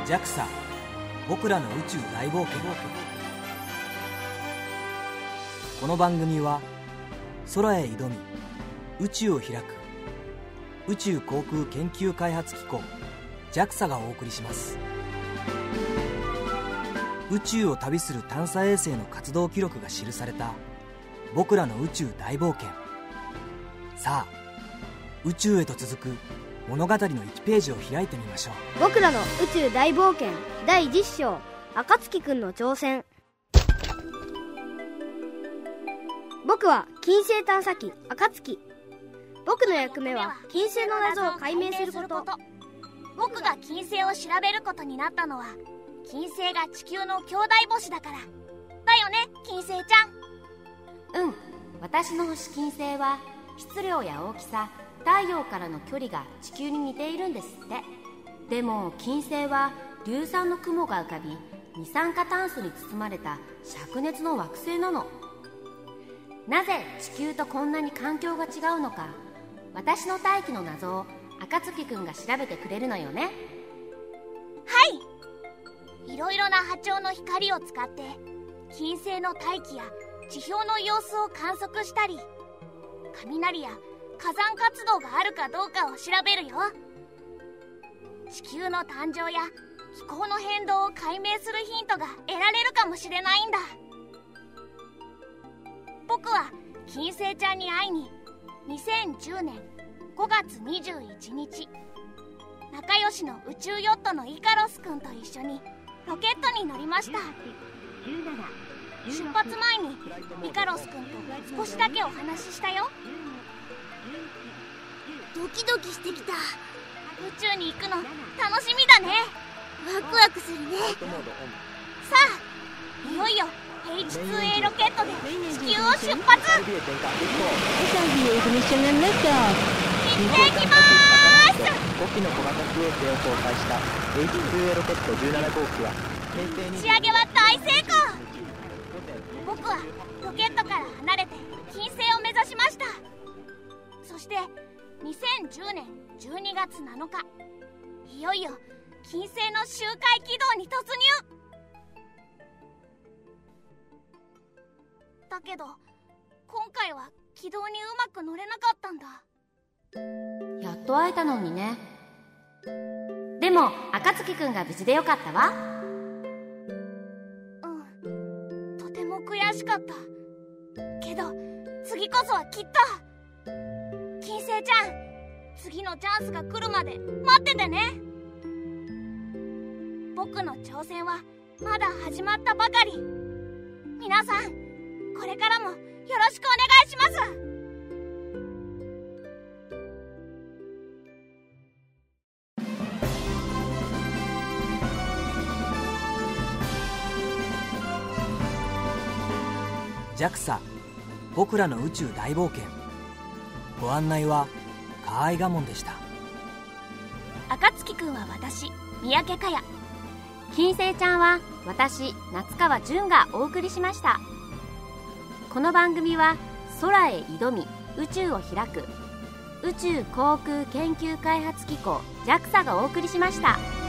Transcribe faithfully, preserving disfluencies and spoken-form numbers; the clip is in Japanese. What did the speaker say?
ジャクサ 僕らの宇宙大冒険。この番組は空へ挑み宇宙を開く宇宙航空研究開発機構 ジャクサ がお送りします。宇宙を旅する探査衛星の活動記録が記された僕らの宇宙大冒険。さあ宇宙へと続く物語のいちページを開いてみましょう。 僕らの宇宙大冒険だいじゅっ章、暁くんの挑戦。僕は金星探査機暁。僕の役目は金星の謎を解明すること。 僕が金星を調べることになったのは金星が地球の兄弟星だからだよね、金星ちゃん。うん、私の星金星は質量や大きさ、太陽からの距離が地球に似ているんですって。でも金星は硫酸の雲が浮かび二酸化炭素に包まれた灼熱の惑星なの。なぜ地球とこんなに環境が違うのか、私の大気の謎を暁くんが調べてくれるのよね。 はい、いろいろな波長の光を使って金星の大気や地表の様子を観測したり、雷や火山活動があるかどうかを調べるよ。地球の誕生や気候の変動を解明するヒントが得られるかもしれないんだ。僕は金星ちゃんに会いににせんじゅうねんごがつにじゅういちにち、仲良しの宇宙ヨットのイカロスくんと一緒にロケットに乗りました。出発前にイカロスくんと少しだけお話ししたよ。 ドキドキしてきた。 宇宙に行くの楽しみだね。 ワクワクするね。 さあ、いよいよ エイチツーエー ロケットで地球を出発。行ってきまーす。 ごきの小型飛行機を搭載した エイチツーエー ロケットじゅうななごうきは打ち上げは大成功。僕はロケットから離れて金星を目指しました。そしてにせんじゅうねんじゅうにがつなのか、いよいよ金星の周回軌道に突入。だけど今回は軌道にうまく乗れなかったんだ。 やっと会えたのにね。でも暁くんが無事でよかったわ。 うん、とても悔しかったけど次こそはきっと。金星ちゃん、次のチャンスが来るまで待っててね。僕の挑戦はまだ始まったばかり。皆さん、これからもよろしくお願いします。 ジャクサ 僕らの宇宙大冒険。ご案内は河合我門でした。 暁くんは私、三宅佳也。 金星ちゃんは私、夏川純がお送りしました。この番組は空へ挑み宇宙を開く宇宙航空研究開発機構 ジャクサ がお送りしました。